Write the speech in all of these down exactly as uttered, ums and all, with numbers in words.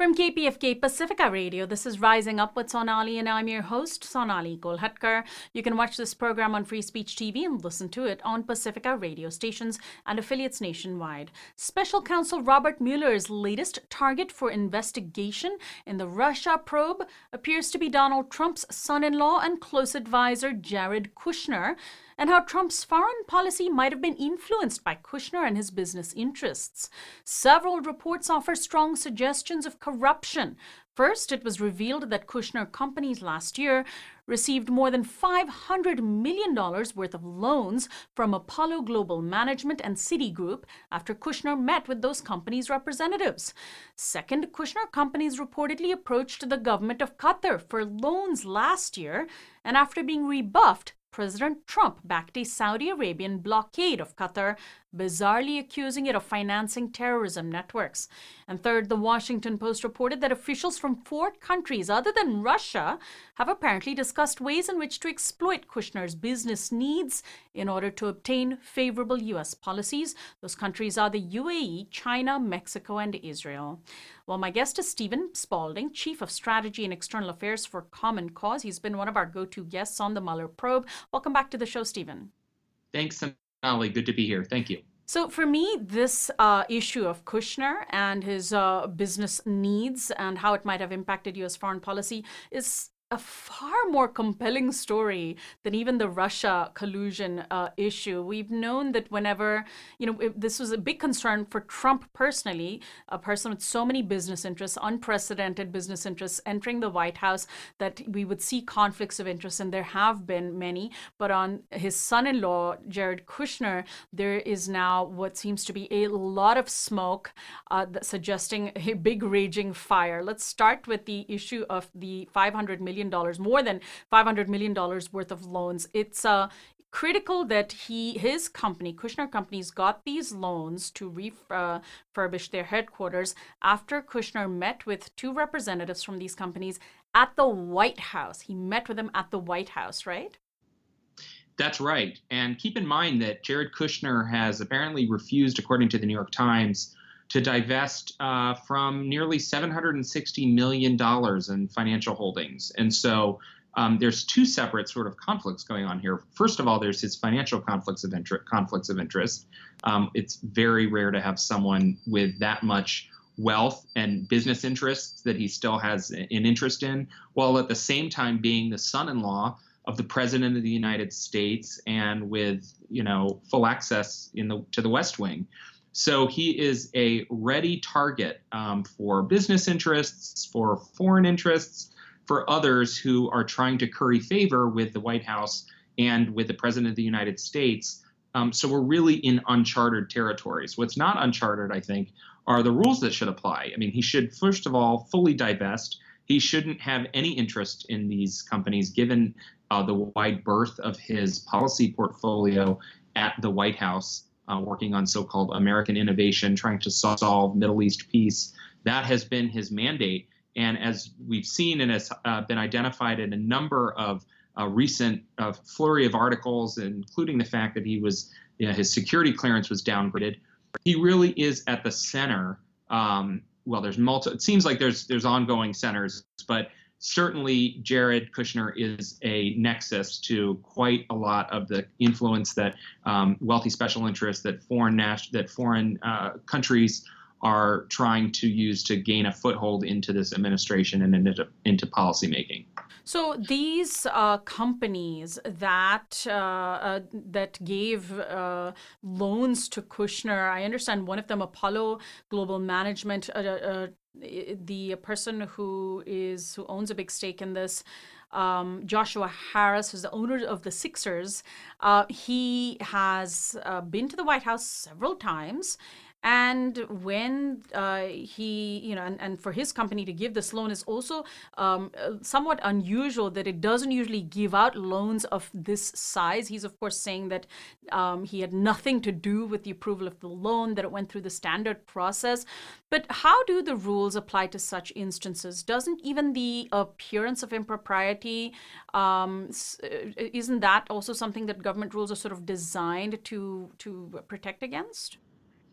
From K P F K Pacifica Radio, this is Rising Up with Sonali, and I'm your host, Sonali Kolhatkar. You can watch this program on Free Speech T V and listen to it on Pacifica radio stations and affiliates nationwide. Special Counsel Robert Mueller's latest target for investigation in the Russia probe appears to be Donald Trump's son-in-law and close advisor Jared Kushner, and how Trump's foreign policy might have been influenced by Kushner and his business interests. Several reports offer strong suggestions of corruption. First, it was revealed that Kushner companies last year received more than five hundred million dollars worth of loans from Apollo Global Management and Citigroup after Kushner met with those companies' representatives. Second, Kushner companies reportedly approached the government of Qatar for loans last year, and after being rebuffed, President Trump backed a Saudi Arabian blockade of Qatar, bizarrely accusing it of financing terrorism networks. And third, the Washington Post reported that officials from four countries other than Russia have apparently discussed ways in which to exploit Kushner's business needs in order to obtain favorable U S policies. Those countries are the U A E, China, Mexico, and Israel. Well, my guest is Stephen Spalding, Chief of Strategy and External Affairs for Common Cause. He's been one of our go-to guests on the Mueller probe. Welcome back to the show, Stephen. Thanks, Sonali. Good to be here. Thank you. So for me, this uh, issue of Kushner and his uh, business needs and how it might have impacted U S foreign policy is a far more compelling story than even the Russia collusion uh, issue. We've known that whenever, you know, it, this was a big concern for Trump personally, a person with so many business interests, unprecedented business interests entering the White House, that we would see conflicts of interest, and there have been many. But on his son-in-law, Jared Kushner, there is now what seems to be a lot of smoke uh, suggesting a big raging fire. Let's start with the issue of the five hundred million dollars, more than five hundred million dollars worth of loans. It's uh, critical that he, his company, Kushner Companies, got these loans to refurbish their headquarters after Kushner met with two representatives from these companies at the White House. He met with them at the White House, right? That's right. And keep in mind that Jared Kushner has apparently refused, according to the New York Times, to divest uh, from nearly seven hundred sixty million dollars in financial holdings. And so um, there's two separate sort of conflicts going on here. First of all, there's his financial conflicts of interest. Conflicts of interest. Um, it's very rare to have someone with that much wealth and business interests that he still has an interest in, while at the same time being the son-in-law of the President of the United States and with, you know, full access in the to the West Wing. So he is a ready target um, for business interests, for foreign interests, for others who are trying to curry favor with the White House and with the President of the United States. Um, so we're really in uncharted territories. What's not uncharted, I think, are the rules that should apply. I mean, he should, first of all, fully divest. He shouldn't have any interest in these companies, given uh, the wide berth of his policy portfolio at the White House. Uh, working on so-called American innovation, trying to solve Middle East peace. That has been his mandate. And as we've seen and has uh, been identified in a number of uh, recent uh, flurry of articles, including the fact that he was, you know, his security clearance was downgraded, he really is at the center. Um, well, there's multi. It seems like there's there's ongoing centers, but certainly Jared Kushner is a nexus to quite a lot of the influence that um, wealthy special interests, that foreign nas- that foreign uh, countries are trying to use to gain a foothold into this administration and into, into policymaking. So these uh, companies that uh, uh, that gave uh, loans to Kushner, I understand one of them, Apollo Global Management, uh, uh, the person who is who owns a big stake in this, um, Joshua Harris, who's the owner of the Sixers, uh, he has uh, been to the White House several times. And when uh, he, you know, and, and for his company to give this loan is also um, somewhat unusual, that it doesn't usually give out loans of this size. He's, of course, saying that um, he had nothing to do with the approval of the loan, that it went through the standard process. But how do the rules apply to such instances? Doesn't even the appearance of impropriety, um, isn't that also something that government rules are sort of designed to to protect against?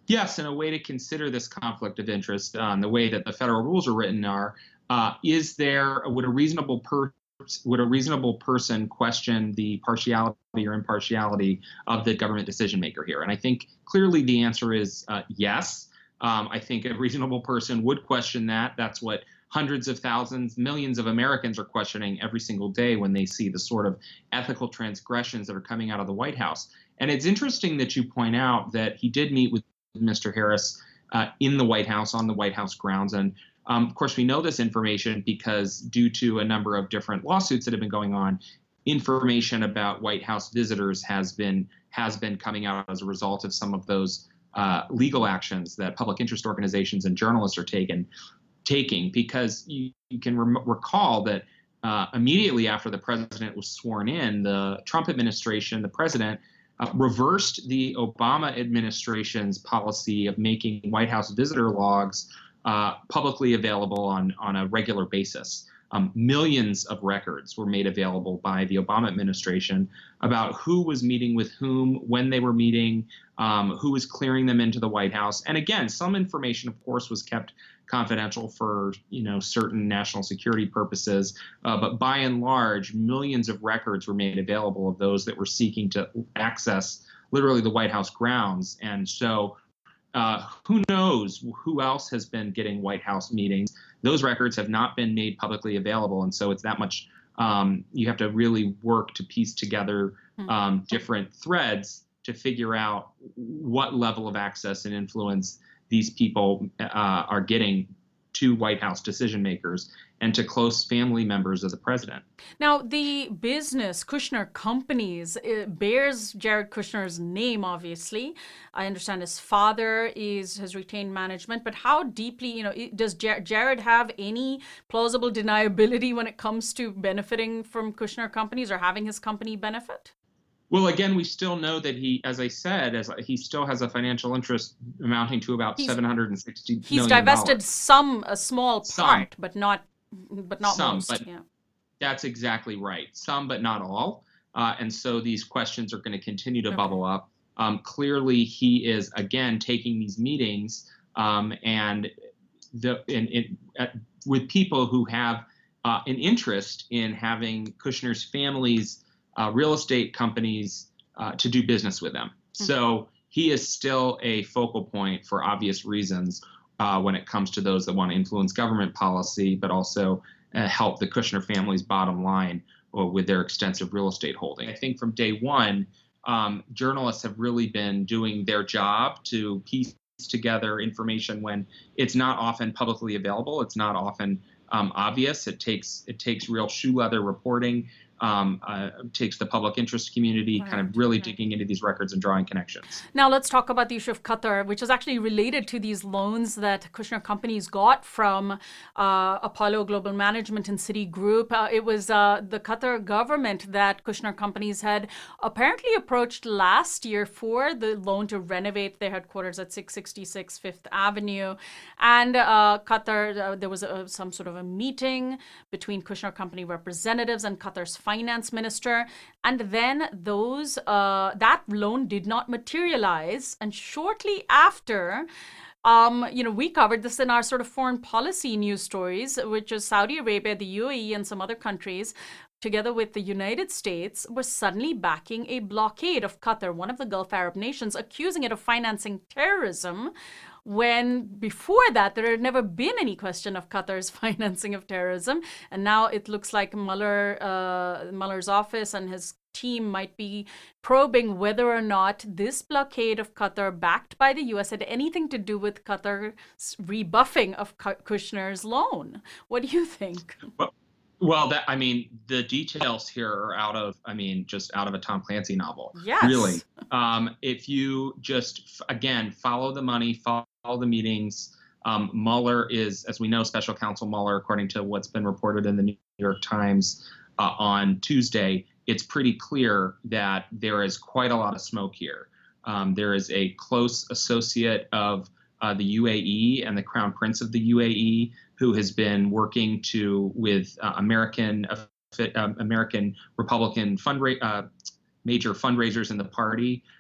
Yes, and a way to consider this conflict of interest, um, the way that the federal rules are written are, uh, is there, would a reasonable per, would a reasonable person question the partiality or impartiality of the government decision maker here? And I think clearly the answer is uh, yes. Um, I think a reasonable person would question that. That's what hundreds of thousands, millions of Americans are questioning every single day when they see the sort of ethical transgressions that are coming out of the White House. And it's interesting that you point out that he did meet with Mister Harris uh, in the White House, on the White House grounds. And um, of course, we know this information because due to a number of different lawsuits that have been going on, information about White House visitors has been has been coming out as a result of some of those uh, legal actions that public interest organizations and journalists are taking. taking because you, you can rem- recall that uh, immediately after the president was sworn in, the Trump administration, the president, uh, reversed the Obama administration's policy of making White House visitor logs uh, publicly available on, on a regular basis. Um, millions of records were made available by the Obama administration about who was meeting with whom, when they were meeting, um, who was clearing them into the White House. And again, some information, of course, was kept confidential for, you know, certain national security purposes. Uh, but by and large, millions of records were made available of those that were seeking to access literally the White House grounds. And so uh, who knows who else has been getting White House meetings? Those records have not been made publicly available. And so it's that much, um, you have to really work to piece together um, different threads to figure out what level of access and influence these people uh, are getting to White House decision makers and to close family members of the president. Now, the business Kushner Companies it bears Jared Kushner's name, obviously. I understand his father is has retained management, but how deeply, you know, does Jared have any plausible deniability when it comes to benefiting from Kushner Companies or having his company benefit? Well, again, we still know that he, as I said, as he still has a financial interest amounting to about seven hundred sixty million dollars. He's divested some, a small part, some, but not, but not some, most. But yeah. That's exactly right. Some, but not all. Uh, and so these questions are going to continue to okay. bubble up. Um, clearly, he is again taking these meetings um, and the in, in, uh, with people who have uh, an interest in having Kushner's family's Uh, real estate companies uh, to do business with them. Mm-hmm. So he is still a focal point for obvious reasons uh, when it comes to those that want to influence government policy, but also uh, help the Kushner family's bottom line uh, with their extensive real estate holding. I think from day one, um, journalists have really been doing their job to piece together information when it's not often publicly available. It's not often um, obvious. It takes it takes real shoe leather reporting. Um, uh, takes the public interest community right, kind of really right. digging into these records and drawing connections. Now let's talk about the issue of Qatar, which is actually related to these loans that Kushner Companies got from uh, Apollo Global Management and Citigroup. Uh, it was uh, the Qatar government that Kushner Companies had apparently approached last year for the loan to renovate their headquarters at six sixty-six Fifth Avenue. And uh, Qatar, uh, there was a, some sort of a meeting between Kushner Company representatives and Qatar's finance minister, and then those uh, that loan did not materialize. And shortly after, um, you know, we covered this in our sort of foreign policy news stories, which is Saudi Arabia, the U A E, and some other countries, together with the United States, were suddenly backing a blockade of Qatar, one of the Gulf Arab nations, accusing it of financing terrorism, when before that there had never been any question of Qatar's financing of terrorism. And now it looks like Mueller, uh, Mueller's office and his team might be probing whether or not this blockade of Qatar, backed by the U S, had anything to do with Qatar's rebuffing of Kushner's loan. What do you think? Well, Well, that I mean, the details here are out of, I mean, just out of a Tom Clancy novel. Yes. Really. Um, if you just, again, follow the money, follow the meetings. Um, Mueller is, as we know, Special Counsel Mueller, according to what's been reported in the New York Times uh, on Tuesday, it's pretty clear that there is quite a lot of smoke here. Um, there is a close associate of uh, the U A E and the Crown Prince of the U A E who has been working to with uh, American uh, American Republican fundra- uh, major fundraisers in the party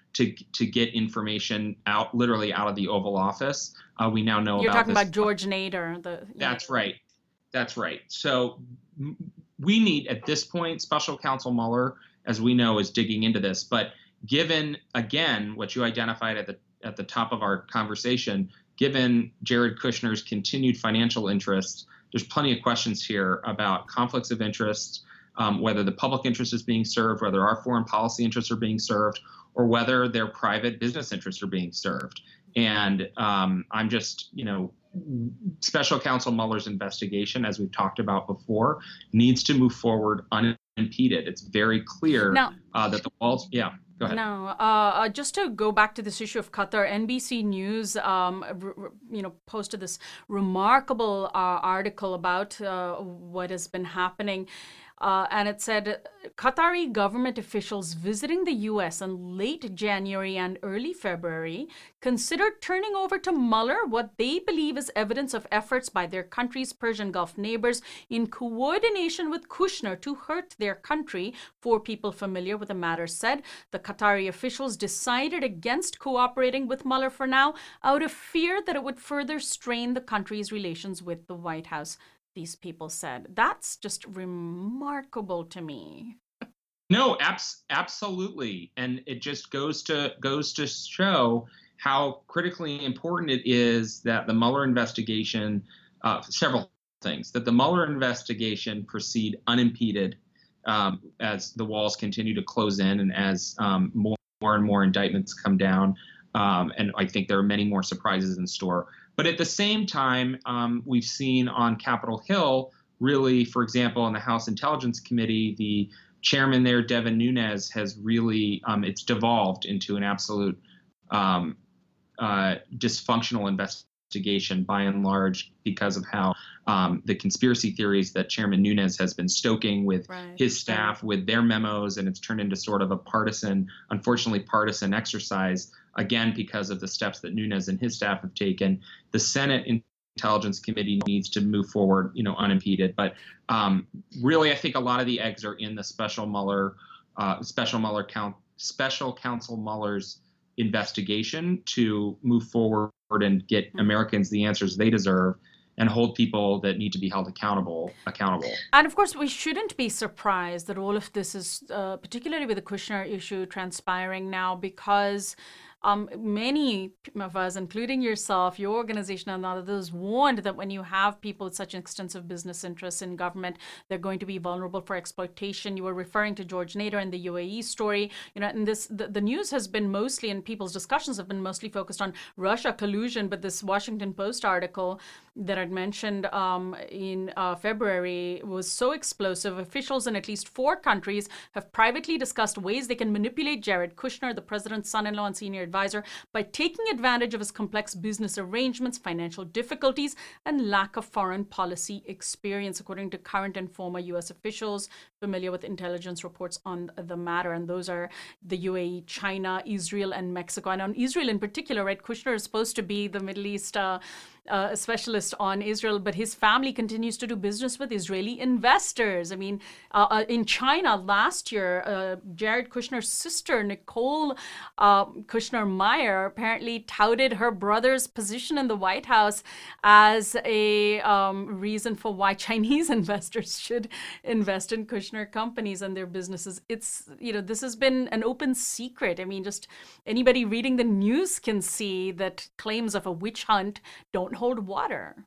to to get information out, literally out of the Oval Office. Uh, we now know You're about talking this. about George Nader. The, That's right. That's right. So we need, at this point, Special Counsel Mueller, as we know, is digging into this. But given, again, what you identified at the at the top of our conversation, given Jared Kushner's continued financial interests, there's plenty of questions here about conflicts of interest, um, whether the public interest is being served, whether our foreign policy interests are being served, or whether their private business interests are being served. And um, I'm just, you know, Special Counsel Mueller's investigation, as we've talked about before, needs to move forward unimpeded. It's very clear now, uh, that the walls, yeah. Go ahead. Now, uh, just to go back to this issue of Qatar, N B C News, um, r- you know, posted this remarkable uh, article about uh, what has been happening. Uh, and it said Qatari government officials visiting the U S in late January and early February considered turning over to Mueller what they believe is evidence of efforts by their country's Persian Gulf neighbors in coordination with Kushner to hurt their country. Four people familiar with the matter said the Qatari officials decided against cooperating with Mueller for now out of fear that it would further strain the country's relations with the White House. These people said. That's just remarkable to me. No, abs- absolutely, and it just goes to goes to show how critically important it is that the Mueller investigation, uh, several things, that the Mueller investigation proceed unimpeded um, as the walls continue to close in and as um, more, more and more indictments come down. Um, and I think there are many more surprises in store. But at the same time, um, we've seen on Capitol Hill, really, for example, in the House Intelligence Committee, the chairman there, Devin Nunes, has really, um, it's devolved into an absolute um, uh, dysfunctional investigation by and large because of how um, the conspiracy theories that Chairman Nunes has been stoking with right. his staff, with their memos, and it's turned into sort of a partisan, unfortunately partisan exercise, again, because of the steps that Nunes and his staff have taken. The Senate Intelligence Committee needs to move forward, you know, unimpeded. But um, really, I think a lot of the eggs are in the Special Mueller, uh, Special Mueller count, Special Counsel Mueller's investigation to move forward and get Americans the answers they deserve and hold people that need to be held accountable accountable. And of course, we shouldn't be surprised that all of this is, uh, particularly with the Kushner issue, transpiring now because Um, many of us, including yourself, your organization and others, warned that when you have people with such extensive business interests in government, they're going to be vulnerable for exploitation. You were referring to George Nader and the U A E story. You know, and this the, the news has been mostly, and people's discussions have been mostly focused on Russia collusion. But this Washington Post article that I'd mentioned um, in uh, February was so explosive. Officials in at least four countries have privately discussed ways they can manipulate Jared Kushner, the president's son-in-law and senior advisor, by taking advantage of his complex business arrangements, financial difficulties, and lack of foreign policy experience, according to current and former U S officials familiar with intelligence reports on the matter. And those are the U A E, China, Israel, and Mexico. And on Israel in particular, right, Kushner is supposed to be the Middle East uh, uh, specialist on Israel, but his family continues to do business with Israeli investors. I mean, uh, uh, in China last year, uh, Jared Kushner's sister, Nicole uh, Kushner-Meyer, apparently touted her brother's position in the White House as a um, reason for why Chinese investors should invest in Kushner companies and their businesses. It's, you know, this has been an open secret. I mean, just anybody reading the news can see that claims of a witch hunt don't hold water.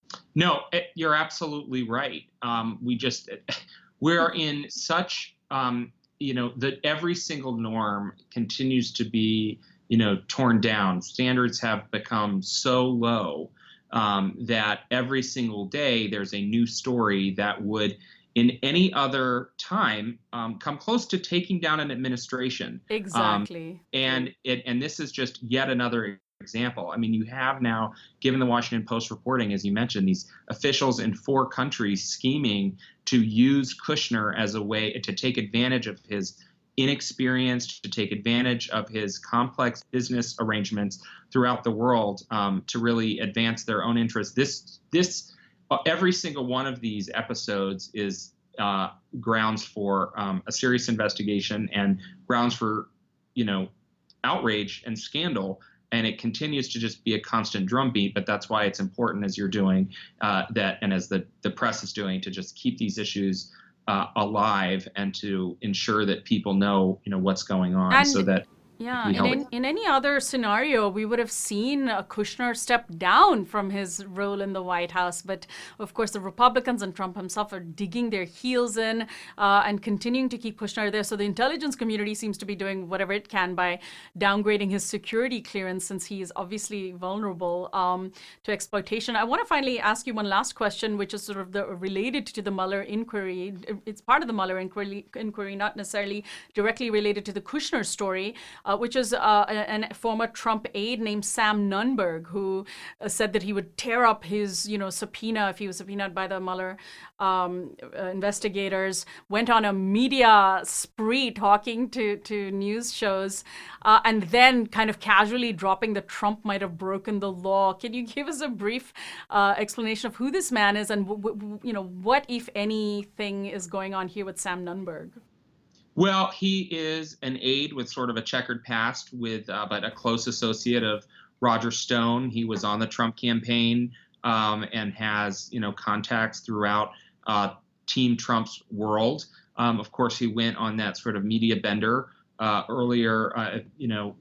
No, it, you're absolutely right. Um, we just, we're in such, um, you know, that every single norm continues to be, you know, torn down. Standards have become so low um, that every single day there's a new story that would, in any other time, um, come close to taking down an administration. Exactly. Um, and it, and this is just yet another example. I mean, you have now, given the Washington Post reporting, as you mentioned, these officials in four countries scheming to use Kushner as a way to take advantage of his inexperience, to take advantage of his complex business arrangements throughout the world um, to really advance their own interests. This, this, uh, every single one of these episodes is uh, grounds for um, a serious investigation and grounds for, you know, outrage and scandal. And it continues to just be a constant drumbeat, but that's why it's important, as you're doing, uh, that, and as the, the press is doing, to just keep these issues uh, alive and to ensure that people know, you know, what's going on, And so that yeah, we in, help. in in any other scenario, we would have seen uh, Kushner step down from his role in the White House. But of course, the Republicans and Trump himself are digging their heels in uh, and continuing to keep Kushner there. So the intelligence community seems to be doing whatever it can by downgrading his security clearance, since he is obviously vulnerable um, to exploitation. I want to finally ask you one last question, which is sort of the, related to the Mueller inquiry. It's part of the Mueller inquiry, inquiry, not necessarily directly related to the Kushner story. Uh, which is uh, a, a former Trump aide named Sam Nunberg, who uh, said that he would tear up his, you know, subpoena if he was subpoenaed by the Mueller um, uh, investigators. Went on a media spree talking to to news shows, uh, and then kind of casually dropping that Trump might have broken the law. Can you give us a brief uh, explanation of who this man is, and w- w- you know, what, if anything, is going on here with Sam Nunberg? Well, he is an aide with sort of a checkered past, with uh, but a close associate of Roger Stone. He was on the Trump campaign um, and has, you know, contacts throughout uh, Team Trump's world. Um, of course, he went on that sort of media bender uh, earlier, uh, you know,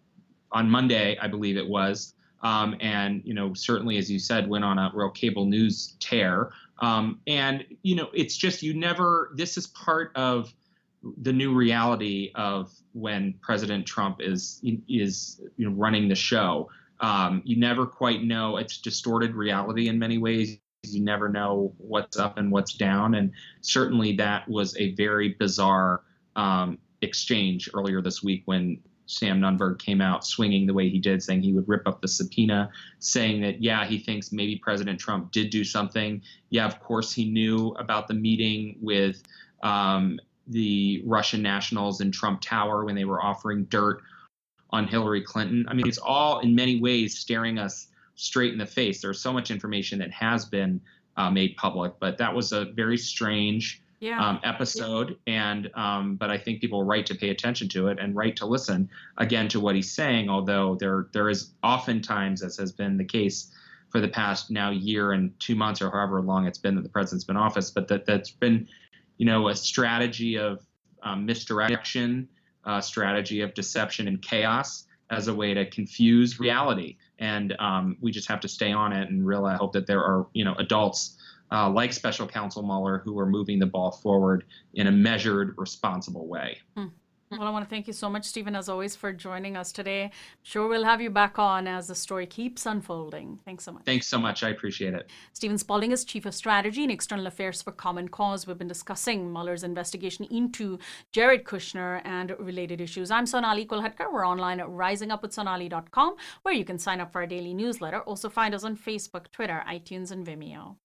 on Monday, I believe it was. Um, and, you know, certainly, as you said, went on a real cable news tear. Um, and, you know, it's just, you never, this is part of the new reality of when President Trump is is you know, running the show. Um, you never quite know. It's distorted reality in many ways. You never know what's up and what's down. And certainly that was a very bizarre um, exchange earlier this week when Sam Nunberg came out swinging the way he did, saying he would rip up the subpoena, saying that, yeah, he thinks maybe President Trump did do something. Yeah, of course, he knew about the meeting with um, the Russian nationals in Trump Tower when they were offering dirt on Hillary Clinton. I mean, it's all in many ways staring us straight in the face. There's so much information that has been uh, made public, but that was a very strange yeah. um, episode. Yeah. And um, but I think people are right to pay attention to it and right to listen again to what he's saying, although there there is oftentimes, as has been the case for the past now year and two months or however long it's been that the president's been in office, but that that's been you know, a strategy of um, misdirection, a strategy of deception and chaos as a way to confuse reality. And um, we just have to stay on it and really hope that there are, you know, adults uh, like Special Counsel Mueller who are moving the ball forward in a measured, responsible way. Hmm. Well, I want to thank you so much, Stephen, as always, for joining us today. I'm sure we'll have you back on as the story keeps unfolding. Thanks so much. Thanks so much. I appreciate it. Stephen Spalding is Chief of Strategy and External Affairs for Common Cause. We've been discussing Mueller's investigation into Jared Kushner and related issues. I'm Sonali Kolhatkar. We're online at rising up with sonali dot com, where you can sign up for our daily newsletter. Also find us on Facebook, Twitter, iTunes, and Vimeo.